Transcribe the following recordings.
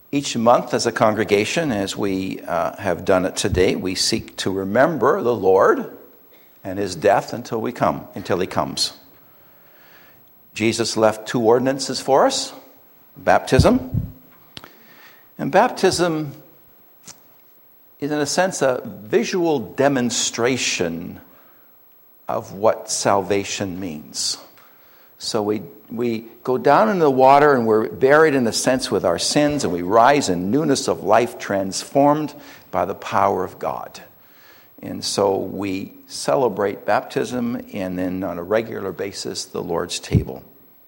Each month as a congregation, as we have done it today, we seek to remember the Lord and his death until he comes. Jesus left two ordinances for us, baptism. And baptism is, in a sense, a visual demonstration of what salvation means. So we go down into the water and we're buried in a sense with our sins, and we rise in newness of life, transformed by the power of God. And so we celebrate baptism and then on a regular basis the Lord's table.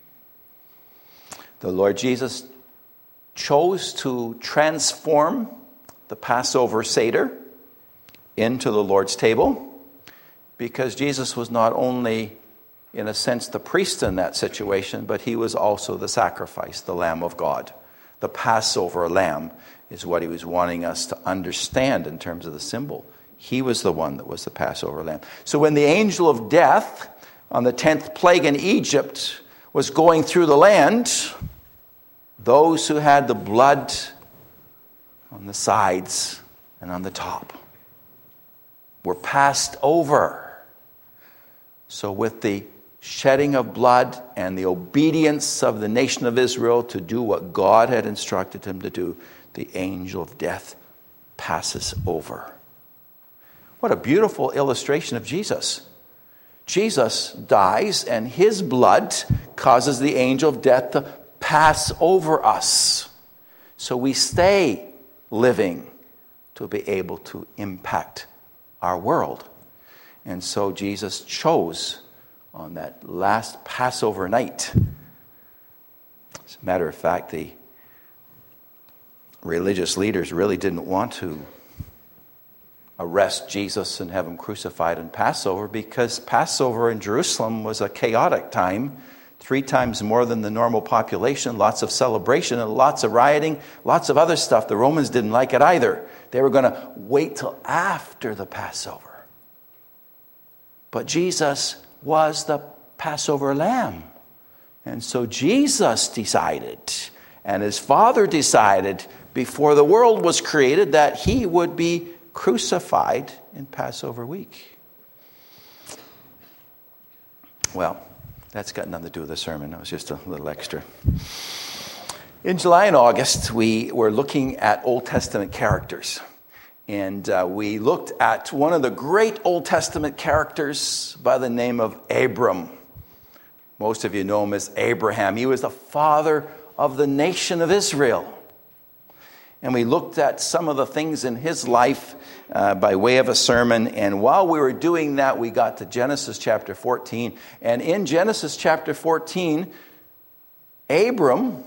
The Lord Jesus chose to transform the Passover Seder into the Lord's table because Jesus was not only, in a sense, the priest in that situation, but he was also the sacrifice, the Lamb of God. The Passover lamb is what he was wanting us to understand in terms of the symbol. He was the one that was the Passover lamb. So when the angel of death on the 10th plague in Egypt was going through the land, those who had the blood on the sides and on the top were passed over. So with the shedding of blood and the obedience of the nation of Israel to do what God had instructed him to do, the angel of death passes over. What a beautiful illustration of Jesus. Jesus dies and his blood causes the angel of death to pass over us. So we stay living to be able to impact our world. And so Jesus chose on that last Passover night. As a matter of fact, the religious leaders really didn't want to arrest Jesus and have him crucified in Passover because Passover in Jerusalem was a chaotic time, 3 times more than the normal population, lots of celebration and lots of rioting, lots of other stuff. The Romans didn't like it either. They were going to wait till after the Passover. But Jesus was the Passover lamb. And so Jesus decided, and his Father decided before the world was created, that he would be crucified in Passover week. Well, that's got nothing to do with the sermon. That was just a little extra. In July and August, we were looking at Old Testament characters. And we looked at one of the great Old Testament characters by the name of Abram. Most of you know him as Abraham. He was the father of the nation of Israel. And we looked at some of the things in his life by way of a sermon. And while we were doing that, we got to Genesis chapter 14. And in Genesis chapter 14, Abram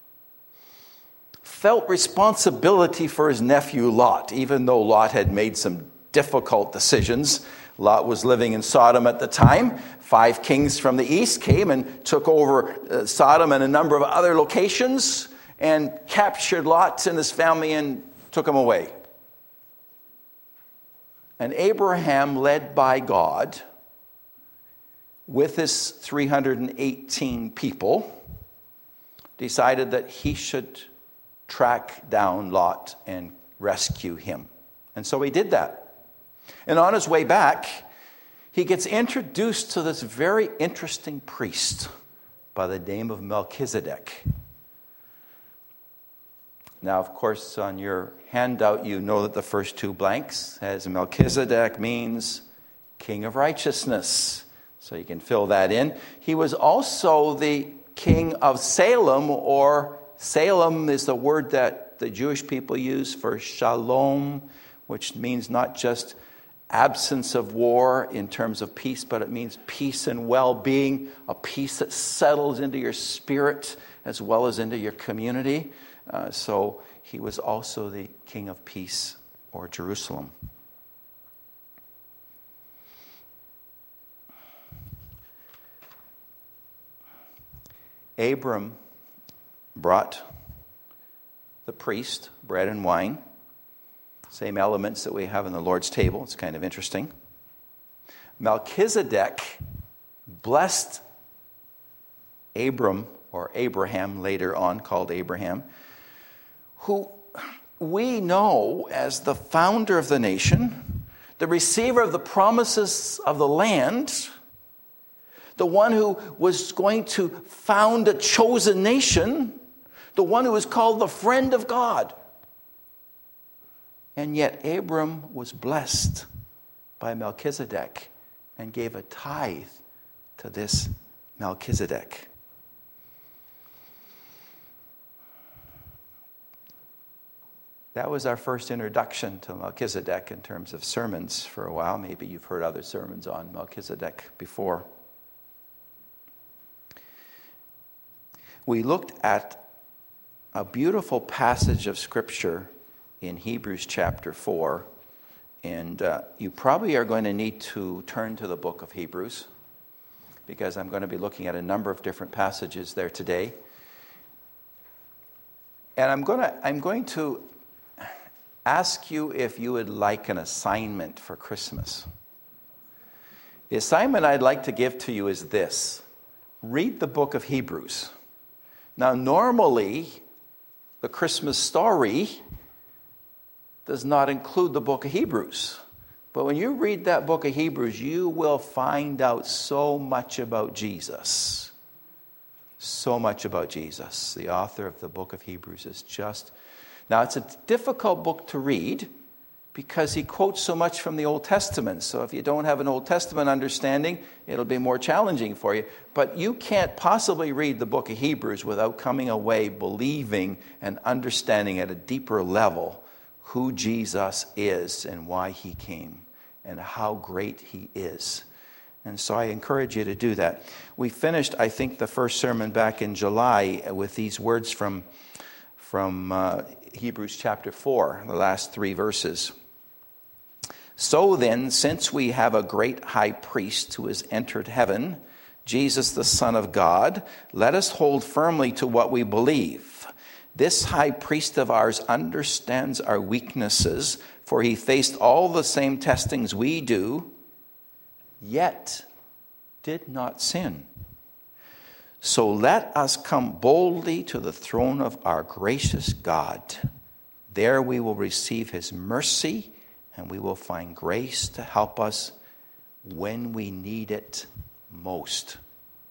felt responsibility for his nephew Lot, even though Lot had made some difficult decisions. Lot was living in Sodom at the time. 5 kings from the east came and took over Sodom and a number of other locations and captured Lot and his family and took him away. And Abraham, led by God, with his 318 people, decided that he should track down Lot and rescue him. And so he did that. And on his way back, he gets introduced to this very interesting priest by the name of Melchizedek. Now, of course, on your handout, you know that the first 2 blanks as Melchizedek means King of Righteousness. So you can fill that in. He was also the king of Salem, or Salem is the word that the Jewish people use for shalom, which means not just absence of war in terms of peace, but it means peace and well-being, a peace that settles into your spirit as well as into your community. So he was also the king of peace, or Jerusalem. Abram brought the priest bread and wine, same elements that we have in the Lord's table. It's kind of interesting. Melchizedek blessed Abram, or Abraham, later on called Abraham, who we know as the founder of the nation, the receiver of the promises of the land, the one who was going to found a chosen nation, the one who was called the friend of God. And yet Abram was blessed by Melchizedek and gave a tithe to this Melchizedek. That was our first introduction to Melchizedek in terms of sermons for a while. Maybe you've heard other sermons on Melchizedek before. We looked at a beautiful passage of Scripture in Hebrews chapter 4. And you probably are going to need to turn to the book of Hebrews, because I'm going to be looking at a number of different passages there today. And I'm going to ask you if you would like an assignment for Christmas. The assignment I'd like to give to you is this: read the book of Hebrews. Now, normally, the Christmas story does not include the book of Hebrews. But when you read that book of Hebrews, you will find out so much about Jesus. So much about Jesus. The author of the book of Hebrews is just... Now, it's a difficult book to read because he quotes so much from the Old Testament. So if you don't have an Old Testament understanding, it'll be more challenging for you. But you can't possibly read the book of Hebrews without coming away believing and understanding at a deeper level who Jesus is and why he came and how great he is. And so I encourage you to do that. We finished, I think, the first sermon back in July with these words from Hebrews chapter 4, the last 3 verses. So then, since we have a great high priest who has entered heaven, Jesus the Son of God, let us hold firmly to what we believe. This high priest of ours understands our weaknesses, for he faced all the same testings we do, yet did not sin. So let us come boldly to the throne of our gracious God. There we will receive his mercy, and we will find grace to help us when we need it most.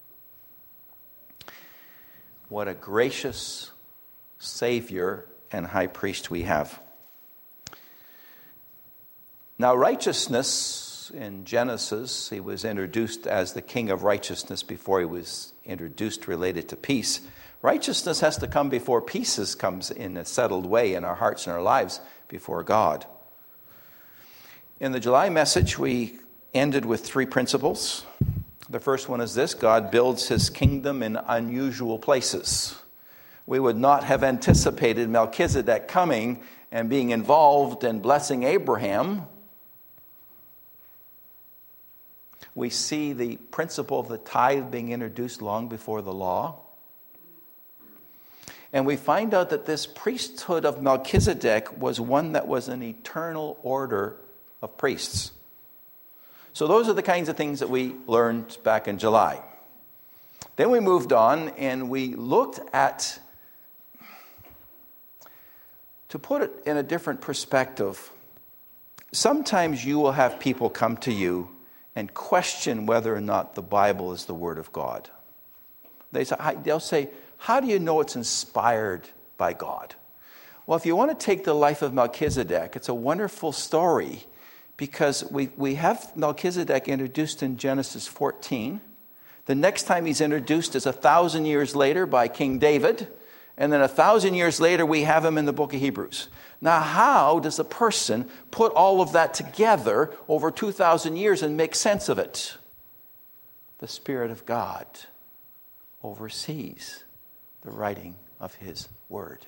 What a gracious Savior and high priest we have. Now, righteousness in Genesis, he was introduced as the king of righteousness before he was introduced related to peace. Righteousness has to come before peace comes in a settled way in our hearts and our lives before God. In the July message, we ended with 3 principles. The first one is this: God builds his kingdom in unusual places. We would not have anticipated Melchizedek coming and being involved in blessing Abraham. We see the principle of the tithe being introduced long before the law. And we find out that this priesthood of Melchizedek was one that was an eternal order of priests. So those are the kinds of things that we learned back in July. Then we moved on and we looked at, to put it in a different perspective, sometimes you will have people come to you and question whether or not the Bible is the Word of God. They'll say, how do you know it's inspired by God? Well, if you want to take the life of Melchizedek, it's a wonderful story because we have Melchizedek introduced in Genesis 14. The next time he's introduced is 1,000 years later by King David. And then 1,000 years later, we have him in the book of Hebrews. Now, how does a person put all of that together over 2,000 years and make sense of it? The Spirit of God oversees the writing of his word.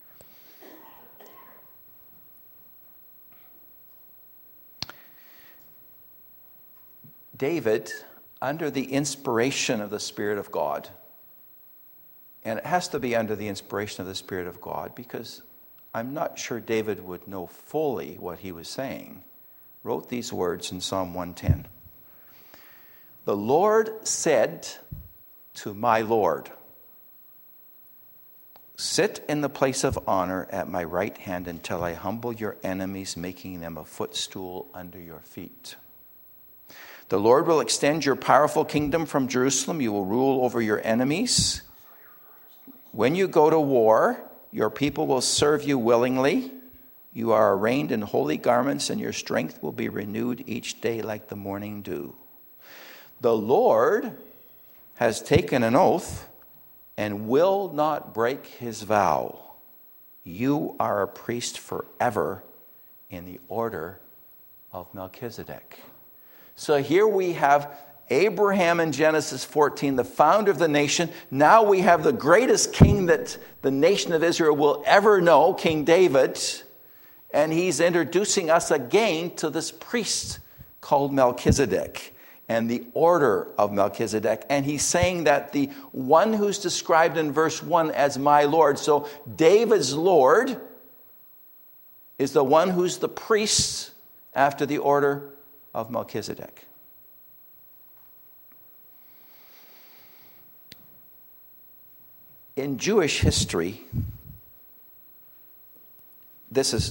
David, under the inspiration of the Spirit of God, and it has to be under the inspiration of the Spirit of God because I'm not sure David would know fully what he was saying, wrote these words in Psalm 110. The Lord said to my Lord. sit in the place of honor at my right hand until I humble your enemies, making them a footstool under your feet. The Lord will extend your powerful kingdom from Jerusalem. You will rule over your enemies. When you go to war, your people will serve you willingly. You are arrayed in holy garments, and your strength will be renewed each day like the morning dew. The Lord has taken an oath and will not break his vow. You are a priest forever in the order of Melchizedek. So here we have Abraham in Genesis 14, the founder of the nation. Now we have the greatest king that the nation of Israel will ever know, King David. And he's introducing us again to this priest called Melchizedek and the order of Melchizedek. And he's saying that the one who's described in verse 1 as my Lord, so David's Lord, is the one who's the priest after the order of Melchizedek. In Jewish history, this is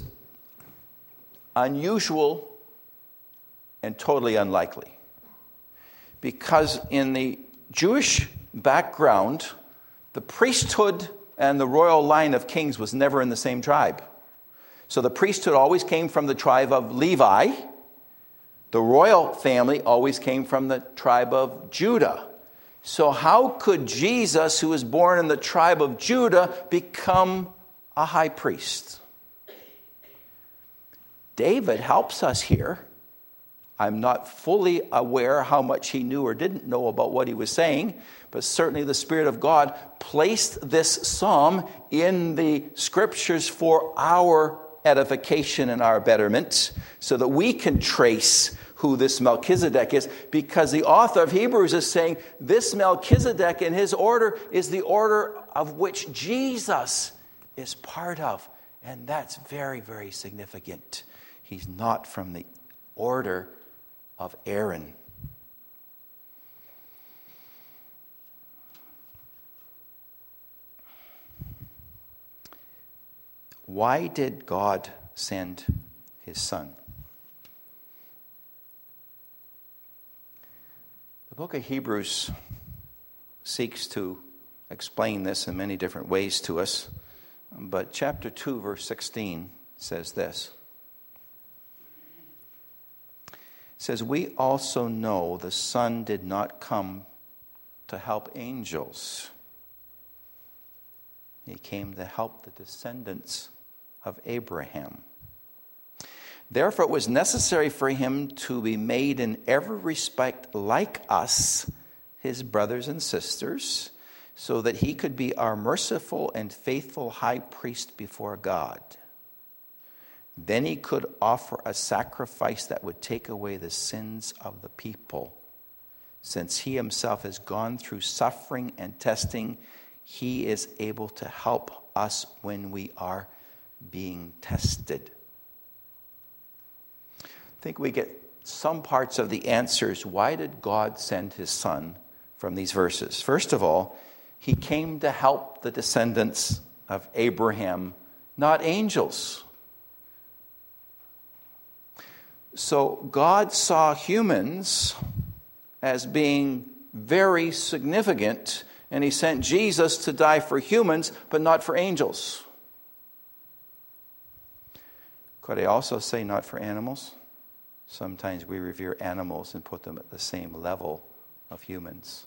unusual and totally unlikely. Because in the Jewish background, the priesthood and the royal line of kings was never in the same tribe. So the priesthood always came from the tribe of Levi. The royal family always came from the tribe of Judah. So how could Jesus, who was born in the tribe of Judah, become a high priest? David helps us here. I'm not fully aware how much he knew or didn't know about what he was saying, but certainly the Spirit of God placed this psalm in the scriptures for our edification and our betterment, so that we can trace who this Melchizedek is, because the author of Hebrews is saying this Melchizedek in his order is the order of which Jesus is part of. And that's very, very significant. He's not from the order of Aaron. Why did God send his son? The book of Hebrews seeks to explain this in many different ways to us, but chapter 2, verse 16 says this. It says, we also know the Son did not come to help angels. He came to help the descendants of Abraham. Therefore, it was necessary for him to be made in every respect like us, his brothers and sisters, so that he could be our merciful and faithful high priest before God. Then he could offer a sacrifice that would take away the sins of the people. Since he himself has gone through suffering and testing, he is able to help us when we are being tested. I think we get some parts of the answers. Why did God send his son from these verses? First of all, he came to help the descendants of Abraham, not angels. So God saw humans as being very significant, and he sent Jesus to die for humans, but not for angels. Could I also say not for animals? Sometimes we revere animals and put them at the same level of humans.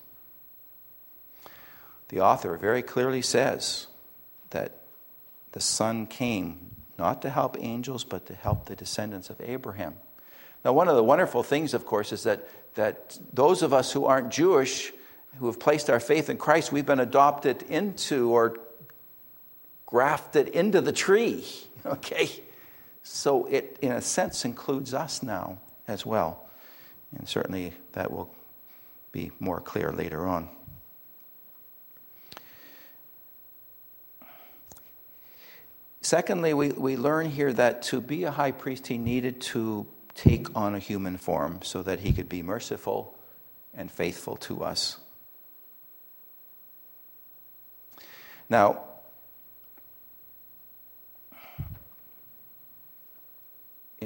The author very clearly says that the Son came not to help angels, but to help the descendants of Abraham. Now, one of the wonderful things, of course, is that those of us who aren't Jewish, who have placed our faith in Christ, we've been adopted into or grafted into the tree, okay? So it, in a sense, includes us now as well. And certainly that will be more clear later on. Secondly, we learn here that to be a high priest, he needed to take on a human form so that he could be merciful and faithful to us. Now,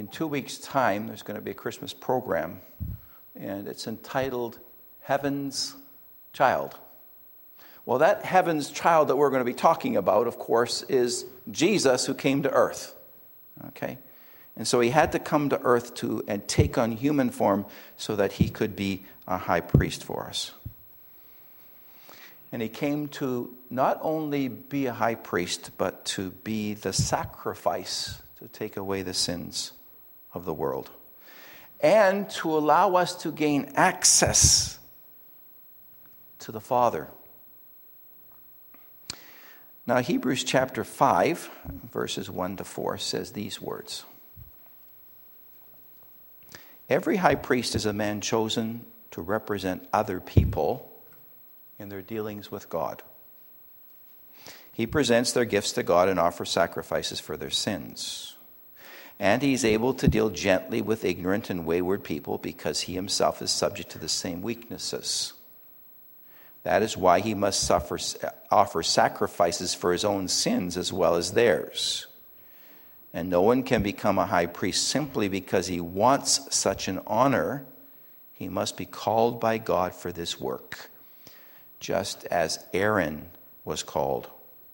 in 2 weeks' time, there's going to be a Christmas program, and it's entitled Heaven's Child. Well, that Heaven's Child that we're going to be talking about, of course, is Jesus who came to earth. Okay? And so he had to come to earth and take on human form so that he could be a high priest for us. And he came to not only be a high priest, but to be the sacrifice to take away the sins of the world. And to allow us to gain access to the Father. Now, Hebrews chapter 5, verses 1 to 4 says these words. Every high priest is a man chosen to represent other people in their dealings with God. He presents their gifts to God and offers sacrifices for their sins. And he's able to deal gently with ignorant and wayward people because he himself is subject to the same weaknesses. That is why he must offer sacrifices for his own sins as well as theirs. And no one can become a high priest simply because he wants such an honor. He must be called by God for this work, just as Aaron was called.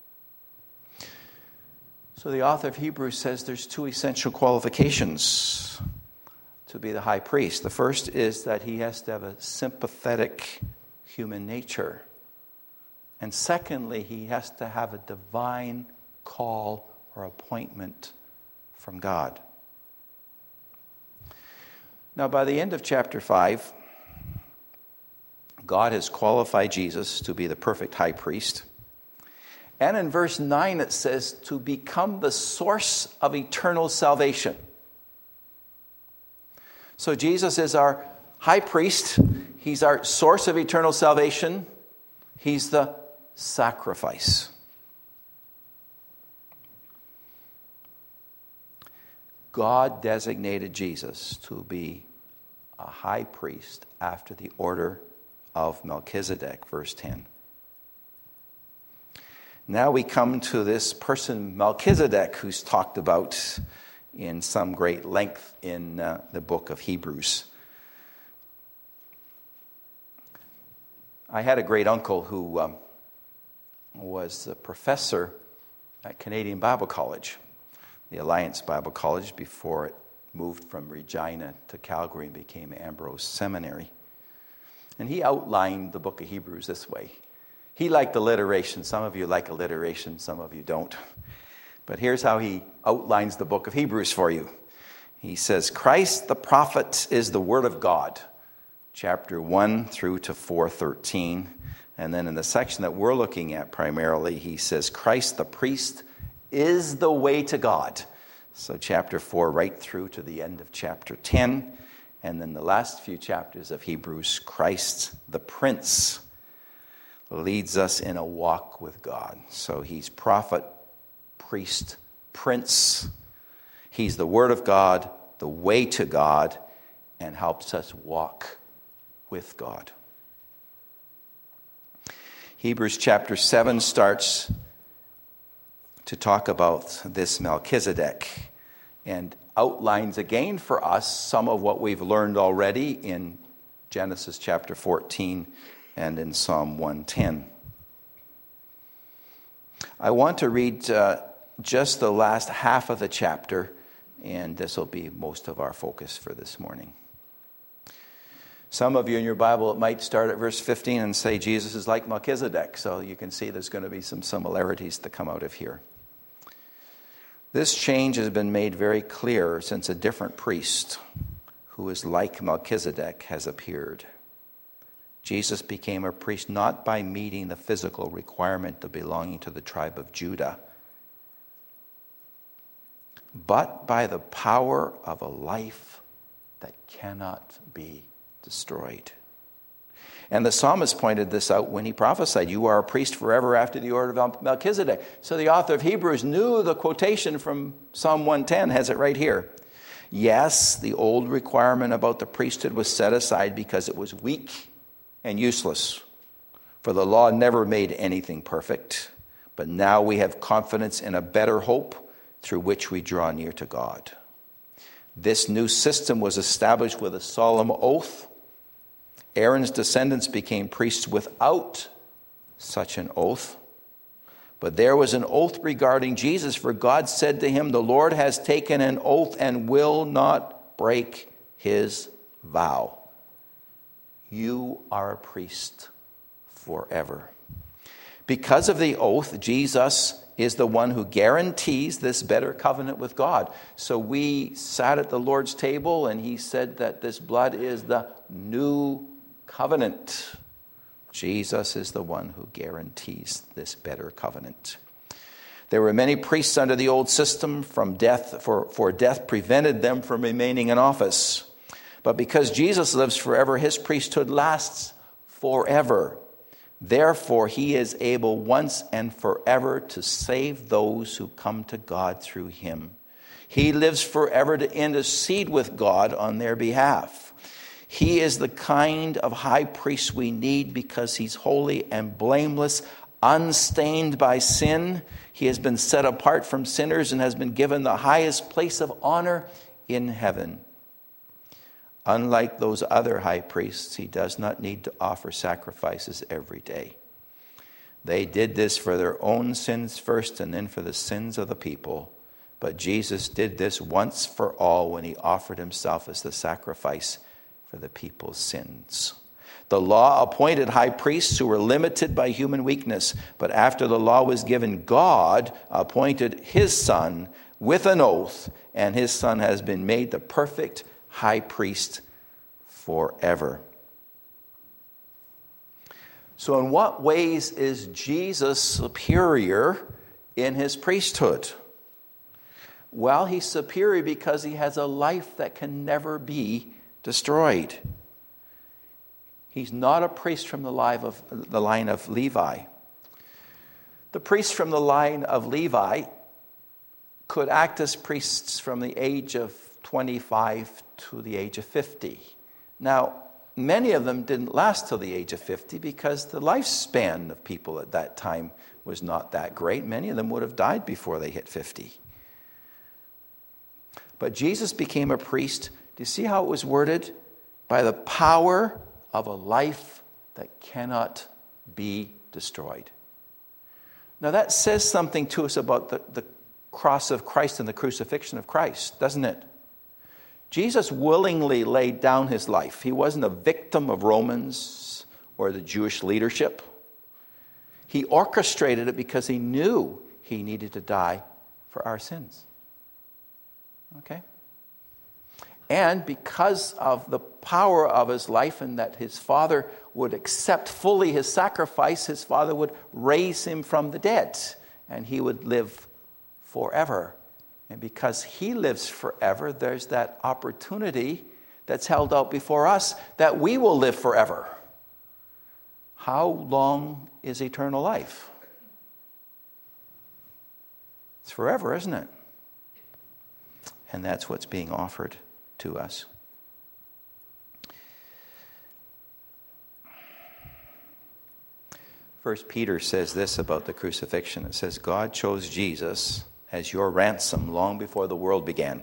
So the author of Hebrews says there's 2 essential qualifications to be the high priest. The first is that he has to have a sympathetic human nature. And secondly, he has to have a divine call or appointment from God. Now, by the end of chapter 5, God has qualified Jesus to be the perfect high priest. And in verse 9 it says, to become the source of eternal salvation. So Jesus is our high priest. He's our source of eternal salvation. He's the sacrifice. God designated Jesus to be a high priest after the order of Melchizedek, verse 10. Now we come to this person, Melchizedek, who's talked about in some great length in the book of Hebrews. I had a great uncle who was a professor at Canadian Bible College, the Alliance Bible College, before it moved from Regina to Calgary and became Ambrose Seminary. And he outlined the book of Hebrews this way. He liked alliteration. Some of you like alliteration, some of you don't. But here's how he outlines the book of Hebrews for you. He says, Christ the prophet is the word of God, chapter 1 through to 4:13. And then in the section that we're looking at primarily, he says, Christ the priest is the way to God. So chapter 4 right through to the end of chapter 10. And then the last few chapters of Hebrews, Christ the prince leads us in a walk with God. So he's prophet, priest, prince. He's the word of God, the way to God, and helps us walk with God. Hebrews chapter 7 starts to talk about this Melchizedek and outlines again for us some of what we've learned already in Genesis chapter 14 and in Psalm 110. I want to read just the last half of the chapter, and this will be most of our focus for this morning. Some of you in your Bible, it might start at verse 15 and say Jesus is like Melchizedek, so you can see there's going to be some similarities to come out of here. This change has been made very clear since a different priest who is like Melchizedek has appeared. Jesus became a priest not by meeting the physical requirement of belonging to the tribe of Judah, but by the power of a life that cannot be destroyed. And the psalmist pointed this out when he prophesied, you are a priest forever after the order of Melchizedek. So the author of Hebrews knew the quotation from Psalm 110, has it right here. Yes, the old requirement about the priesthood was set aside because it was weak and useless. For the law never made anything perfect. But now we have confidence in a better hope through which we draw near to God. This new system was established with a solemn oath. Aaron's descendants became priests without such an oath. But there was an oath regarding Jesus, for God said to him, "The Lord has taken an oath and will not break his vow. You are a priest forever." Because of the oath, Jesus is the one who guarantees this better covenant with God. So we sat at the Lord's table and he said that this blood is the new covenant. Jesus is the one who guarantees this better covenant. There were many priests under the old system from death, for death prevented them from remaining in office. But because Jesus lives forever, his priesthood lasts forever. Therefore, he is able once and forever to save those who come to God through him. He lives forever to intercede with God on their behalf. He is the kind of high priest we need because he's holy and blameless, unstained by sin. He has been set apart from sinners and has been given the highest place of honor in heaven. Unlike those other high priests, he does not need to offer sacrifices every day. They did this for their own sins first and then for the sins of the people. But Jesus did this once for all when he offered himself as the sacrifice for the people's sins. The law appointed high priests who were limited by human weakness. But after the law was given, God appointed his Son with an oath, and his Son has been made the perfect high priest forever. So in what ways is Jesus superior in his priesthood? Well, he's superior because he has a life that can never be destroyed. He's not a priest from the line of Levi. The priests from the line of Levi could act as priests from the age of 25 to the age of 50. Now, many of them didn't last till the age of 50 because the lifespan of people at that time was not that great. Many of them would have died before they hit 50. But Jesus became a priest. Do you see how it was worded? By the power of a life that cannot be destroyed. Now that says something to us about the cross of Christ and the crucifixion of Christ, doesn't it? Jesus willingly laid down his life. He wasn't a victim of Romans or the Jewish leadership. He orchestrated it because he knew he needed to die for our sins. Okay? And because of the power of his life and that his Father would accept fully his sacrifice, his Father would raise him from the dead and he would live forever. And because he lives forever, there's that opportunity that's held out before us that we will live forever. How long is eternal life? It's forever, isn't it? And that's what's being offered to us. First Peter says this about the crucifixion. It says, God chose Jesus as your ransom long before the world began.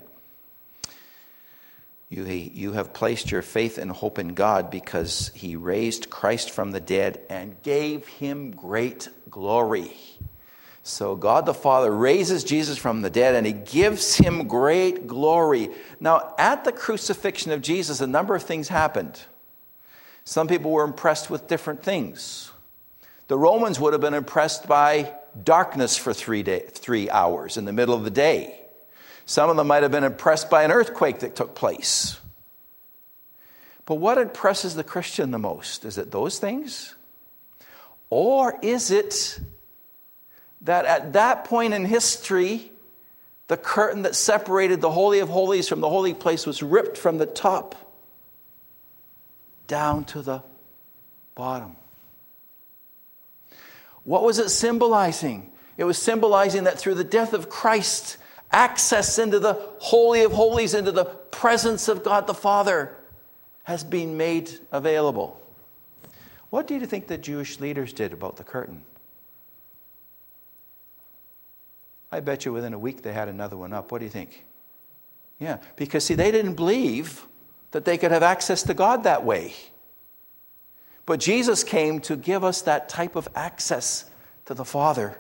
You have placed your faith and hope in God because he raised Christ from the dead and gave him great glory. So God the Father raises Jesus from the dead and he gives him great glory. Now, at the crucifixion of Jesus, a number of things happened. Some people were impressed with different things. The Romans would have been impressed by darkness for 3 hours in the middle of the day. Some of them might have been impressed by an earthquake that took place. But what impresses the Christian the most? Is it those things? Or is it that at that point in history, the curtain that separated the Holy of Holies from the holy place was ripped from the top down to the bottom? What was it symbolizing? It was symbolizing that through the death of Christ, access into the Holy of Holies, into the presence of God the Father, has been made available. What do you think the Jewish leaders did about the curtain? I bet you within a week they had another one up. What do you think? Yeah, because see, they didn't believe that they could have access to God that way. But Jesus came to give us that type of access to the Father.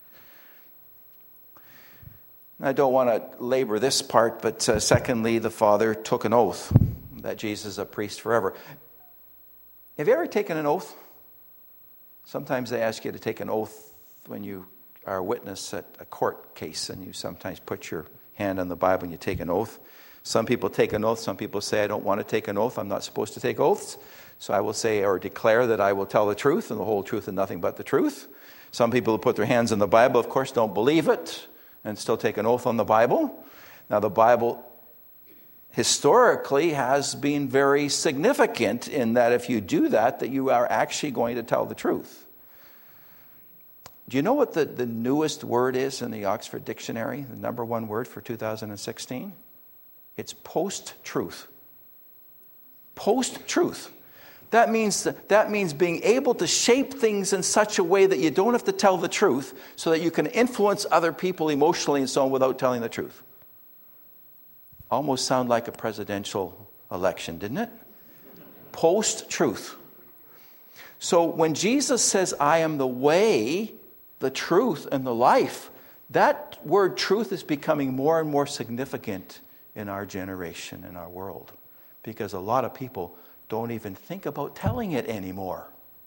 I don't want to labor this part, but secondly, the Father took an oath that Jesus is a priest forever. Have you ever taken an oath? Sometimes they ask you to take an oath when you are a witness at a court case, and you sometimes put your hand on the Bible and you take an oath. Some people take an oath. Some people say, I don't want to take an oath. I'm not supposed to take oaths. So I will say or declare that I will tell the truth and the whole truth and nothing but the truth. Some people who put their hands on the Bible, of course, don't believe it and still take an oath on the Bible. Now, the Bible historically has been very significant in that if you do that, that you are actually going to tell the truth. Do you know what the newest word is in the Oxford Dictionary, the number one word for 2016? It's post-truth. Post-truth. That means being able to shape things in such a way that you don't have to tell the truth so that you can influence other people emotionally and so on without telling the truth. Almost sound like a presidential election, didn't it? Post-truth. So when Jesus says, I am the way, the truth, and the life, that word truth is becoming more and more significant in our generation, in our world. Because a lot of people don't even think about telling it anymore.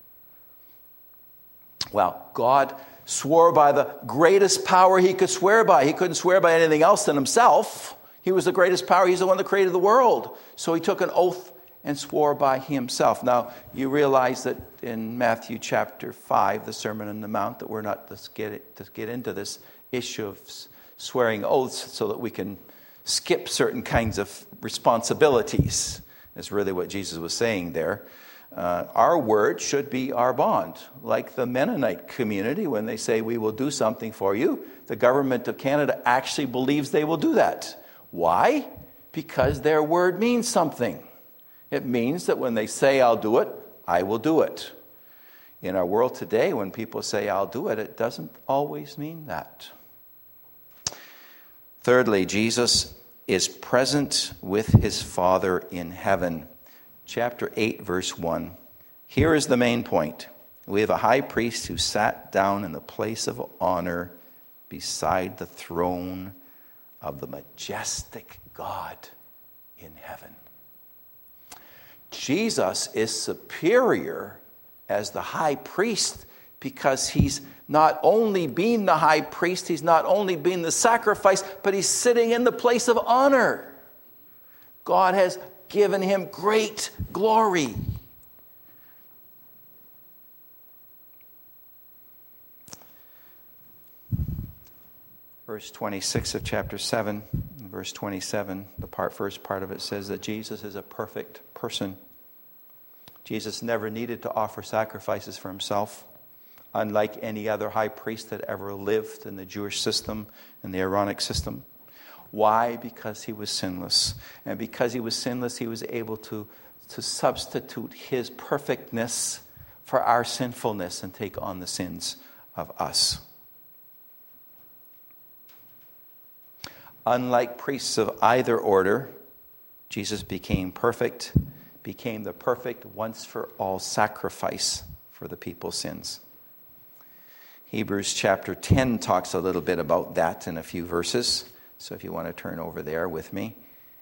Well, God swore by the greatest power he could swear by. He couldn't swear by anything else than himself. He was the greatest power. He's the one that created the world. So he took an oath and swore by himself. Now, you realize that in Matthew chapter 5, the Sermon on the Mount, that we're not to get into this issue of swearing oaths so that we can skip certain kinds of responsibilities. That's really what Jesus was saying there. Our word should be our bond. Like the Mennonite community, when they say we will do something for you, the government of Canada actually believes they will do that. Why? Because their word means something. It means that when they say I'll do it, I will do it. In our world today, when people say I'll do it, it doesn't always mean that. Thirdly, Jesus is present with his Father in heaven. Chapter 8, verse 1. Here is the main point. We have a high priest who sat down in the place of honor beside the throne of the majestic God in heaven. Jesus is superior as the high priest because he's not only being the high priest, he's not only being the sacrifice, but he's sitting in the place of honor. God has given him great glory. Verse 26 of chapter 7, verse 27, the first part of it says that Jesus is a perfect person. Jesus never needed to offer sacrifices for himself, unlike any other high priest that ever lived in the Jewish system and the Aaronic system. Why? Because he was sinless. And because he was sinless, he was able to substitute his perfectness for our sinfulness and take on the sins of us. Unlike priests of either order, Jesus became perfect, became the perfect once-for-all sacrifice for the people's sins. Hebrews chapter 10 talks a little bit about that in a few verses. So if you want to turn over there with me.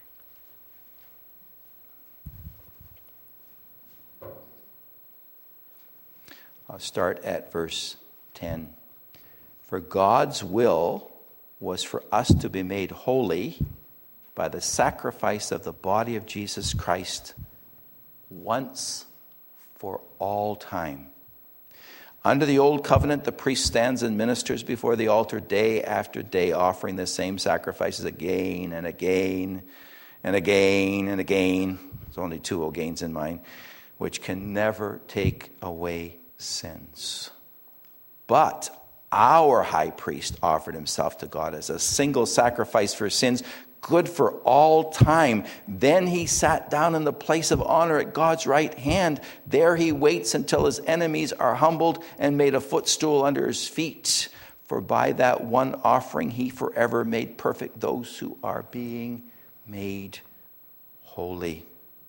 I'll start at verse 10. For God's will was for us to be made holy by the sacrifice of the body of Jesus Christ once for all time. Under the old covenant, the priest stands and ministers before the altar day after day, offering the same sacrifices again and again and again and again. There's only two agains in mine, which can never take away sins. But our high priest offered himself to God as a single sacrifice for sins, good for all time. Then he sat down in the place of honor at God's right hand. There he waits until his enemies are humbled and made a footstool under his feet. For by that one offering he forever made perfect those who are being made holy.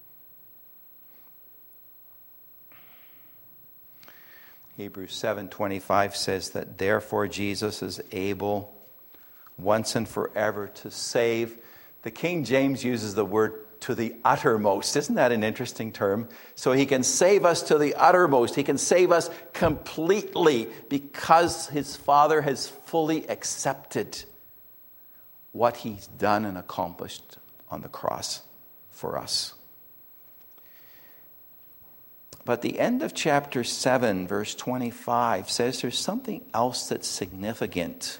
Hebrews 7:25 says that therefore Jesus is able once and forever to save. The King James uses the word to the uttermost. Isn't that an interesting term? So he can save us to the uttermost. He can save us completely because his Father has fully accepted what he's done and accomplished on the cross for us. But the end of chapter 7, verse 25, says there's something else that's significant.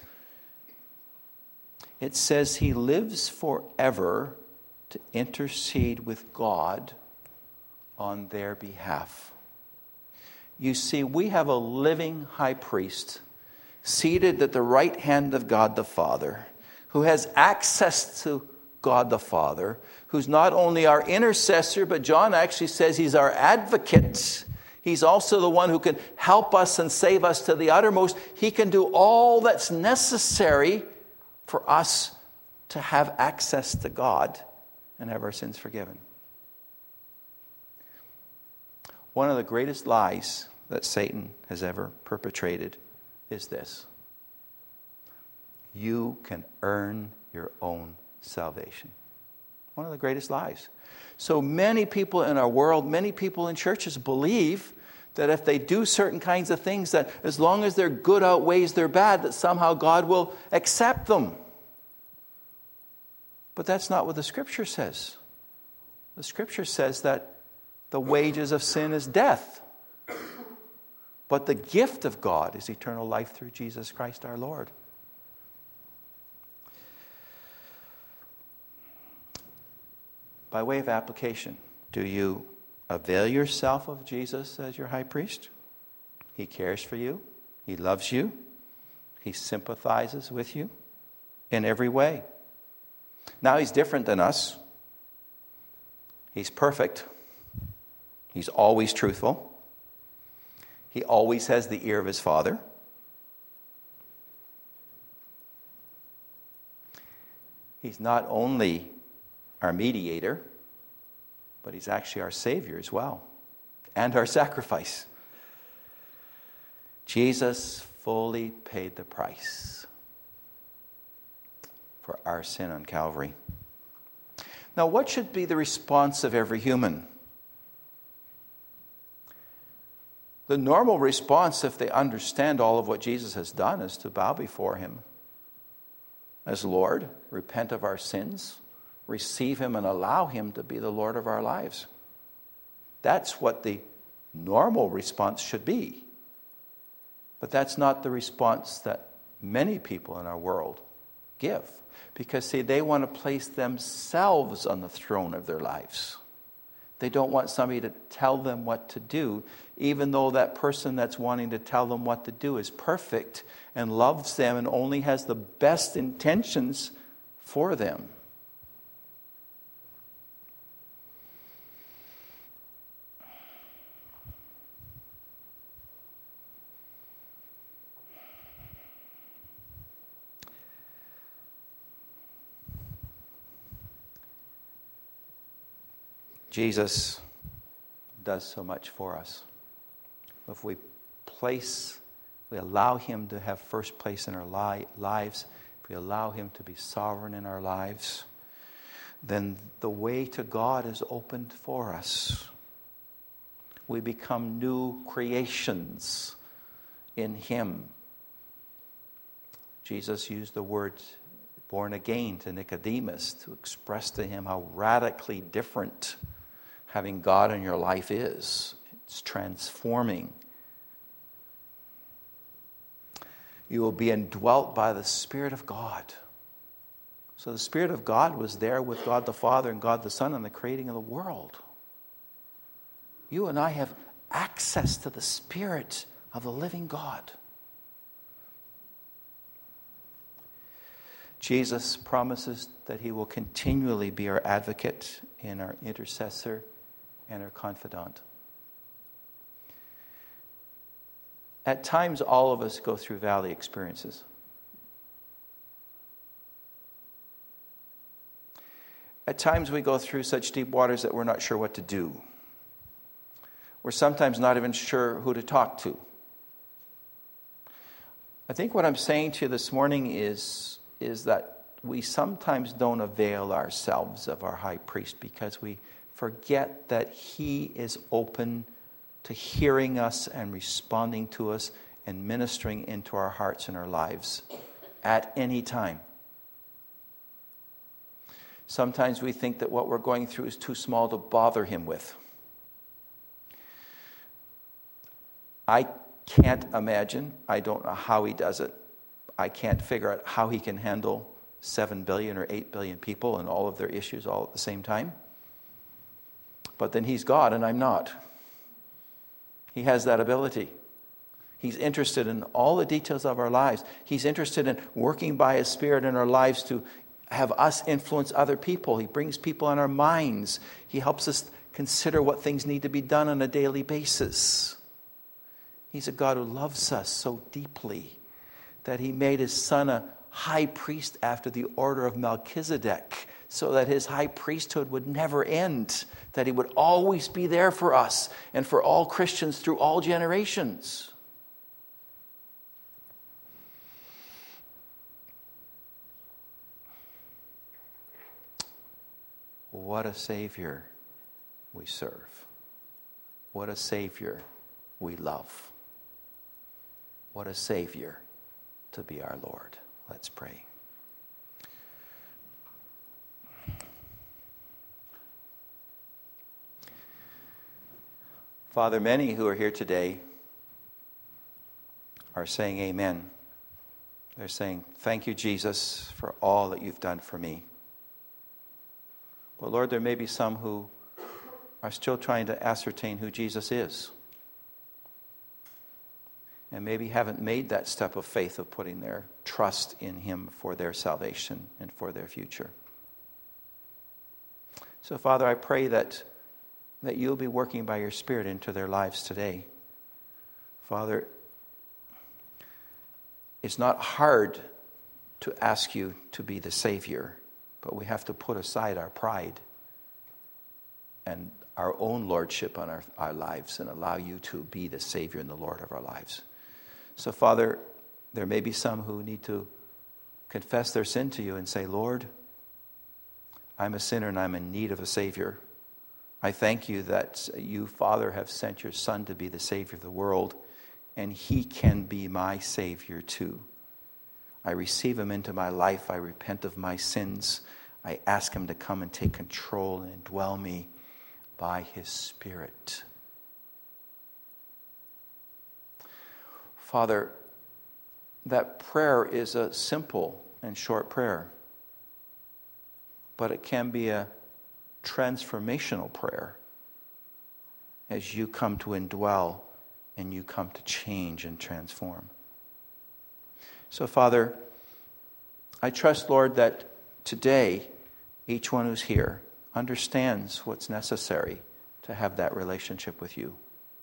It says he lives forever to intercede with God on their behalf. You see, we have a living high priest seated at the right hand of God the Father, who has access to God the Father, who's not only our intercessor, but John actually says he's our advocate. He's also the one who can help us and save us to the uttermost. He can do all that's necessary for us to have access to God and have our sins forgiven. One of the greatest lies that Satan has ever perpetrated is this: you can earn your own salvation. One of the greatest lies. So many people in our world, many people in churches believe that if they do certain kinds of things, that as long as their good outweighs their bad, that somehow God will accept them. But that's not what the Scripture says. The Scripture says that the wages of sin is death. But the gift of God is eternal life through Jesus Christ our Lord. By way of application, do you avail yourself of Jesus as your high priest? He cares for you. He loves you. He sympathizes with you in every way. Now, he's different than us. He's perfect. He's always truthful. He always has the ear of his Father. He's not only our mediator, but he's actually our Savior as well, and our sacrifice. Jesus fully paid the price for our sin on Calvary. Now, what should be the response of every human? The normal response, if they understand all of what Jesus has done, is to bow before him as Lord, repent of our sins, receive him and allow him to be the Lord of our lives. That's what the normal response should be. But that's not the response that many people in our world give. Because, see, they want to place themselves on the throne of their lives. They don't want somebody to tell them what to do, even though that person that's wanting to tell them what to do is perfect and loves them and only has the best intentions for them. Jesus does so much for us. If we allow him to have first place in our lives, if we allow him to be sovereign in our lives, then the way to God is opened for us. We become new creations in him. Jesus used the word born again to Nicodemus to express to him how radically different having God in your life is. It's transforming. You will be indwelt by the Spirit of God. So the Spirit of God was there with God the Father and God the Son in the creating of the world. You and I have access to the Spirit of the living God. Jesus promises that he will continually be our advocate and our intercessor and our confidant. At times, all of us go through valley experiences. At times we go through such deep waters that we're not sure what to do. We're sometimes not even sure who to talk to. I think what I'm saying to you this morning is that we sometimes don't avail ourselves of our high priest because we forget that he is open to hearing us and responding to us and ministering into our hearts and our lives at any time. Sometimes we think that what we're going through is too small to bother him with. I can't imagine. I don't know how he does it. I can't figure out how he can handle 7 billion or 8 billion people and all of their issues all at the same time. But then he's God and I'm not. He has that ability. He's interested in all the details of our lives. He's interested in working by his Spirit in our lives to have us influence other people. He brings people on our minds. He helps us consider what things need to be done on a daily basis. He's a God who loves us so deeply that he made his son a high priest after the order of Melchizedek so that his high priesthood would never end, that he would always be there for us and for all Christians through all generations. What a Savior we serve. What a Savior we love. What a Savior to be our Lord. Let's pray. Father, many who are here today are saying amen. They're saying, thank you, Jesus, for all that you've done for me. But Lord, there may be some who are still trying to ascertain who Jesus is. And maybe haven't made that step of faith of putting their trust in him for their salvation and for their future. So, Father, I pray that you'll be working by your Spirit into their lives today. Father, it's not hard to ask you to be the Savior, but we have to put aside our pride and our own lordship on our lives and allow you to be the Savior and the Lord of our lives. So, Father, there may be some who need to confess their sin to you and say, Lord, I'm a sinner and I'm in need of a Savior. I thank you that you, Father, have sent your Son to be the Savior of the world, and he can be my Savior too. I receive him into my life. I repent of my sins. I ask him to come and take control and indwell me by his Spirit. Father, that prayer is a simple and short prayer, but it can be a transformational prayer as you come to indwell and you come to change and transform. So, Father, I trust, Lord, that today each one who's here understands what's necessary to have that relationship with you.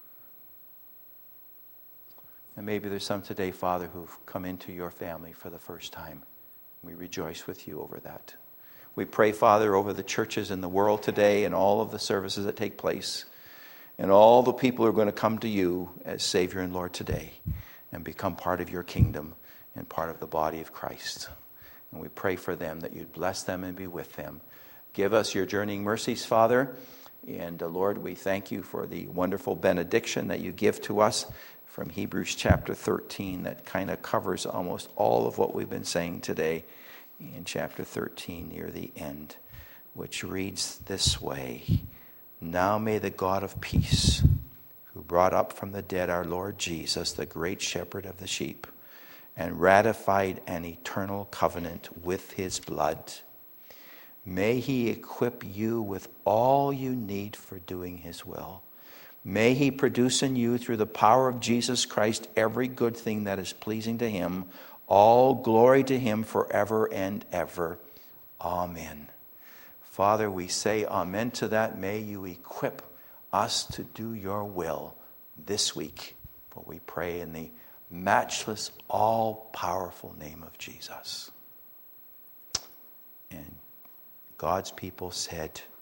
And maybe there's some today, Father, who've come into your family for the first time. We rejoice with you over that. We pray, Father, over the churches in the world today and all of the services that take place and all the people who are going to come to you as Savior and Lord today and become part of your kingdom and part of the body of Christ. And we pray for them that you'd bless them and be with them. Give us your journeying mercies, Father. And Lord, we thank you for the wonderful benediction that you give to us from Hebrews chapter 13 that kind of covers almost all of what we've been saying today in chapter 13 near the end, which reads this way. Now may the God of peace, who brought up from the dead our Lord Jesus, the great shepherd of the sheep, and ratified an eternal covenant with his blood, may he equip you with all you need for doing his will. May he produce in you, through the power of Jesus Christ, every good thing that is pleasing to him. All glory to him forever and ever. Amen. Father, we say amen to that. May you equip us to do your will this week. For we pray in the matchless, all-powerful name of Jesus. And God's people said,